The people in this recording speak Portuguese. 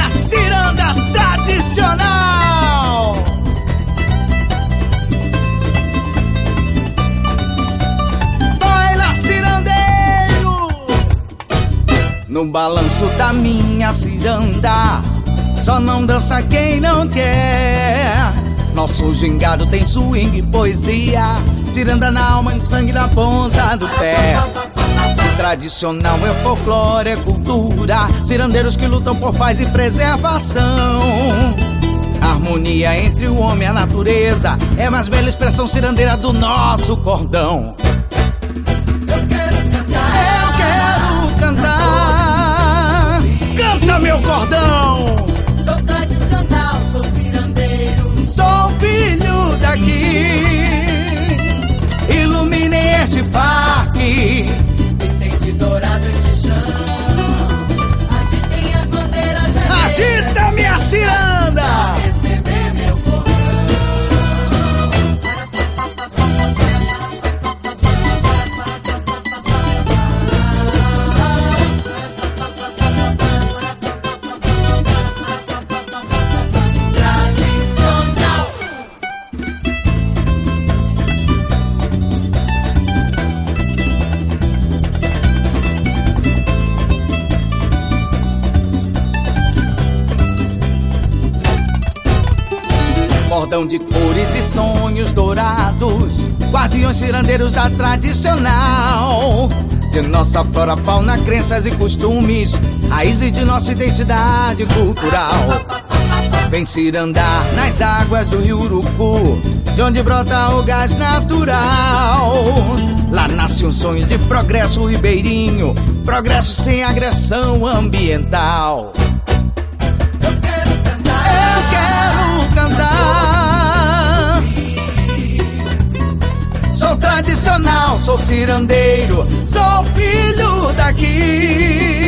minha ciranda tradicional. Baila, cirandeiro, no balanço da minha ciranda. Só não dança quem não quer. Nosso gingado tem swing e poesia, ciranda na alma e no sangue na ponta do pé. Tradicional é folclore, é cultura, cirandeiros que lutam por paz e preservação. Harmonia entre o homem e a natureza é a mais bela expressão cirandeira do nosso cordão. Eu quero cantar, canta meu cordão. Sou tradicional, sou cirandeiro, sou filho daqui. Iluminei este parque, dourado este chão. Agitem as bandeiras vermelhas, agita minha ciranda pra receber meu cordão. Tradicional. Cordão de cores e sonhos dourados, guardiões cirandeiros da tradicional. De nossa flora, fauna, crenças e costumes, raízes de nossa identidade cultural. Vem cirandar nas águas do Rio Urucu, de onde brota o gás natural. Lá nasce um sonho de progresso ribeirinho, progresso sem agressão ambiental. Sou tradicional, sou cirandeiro, sou filho daqui.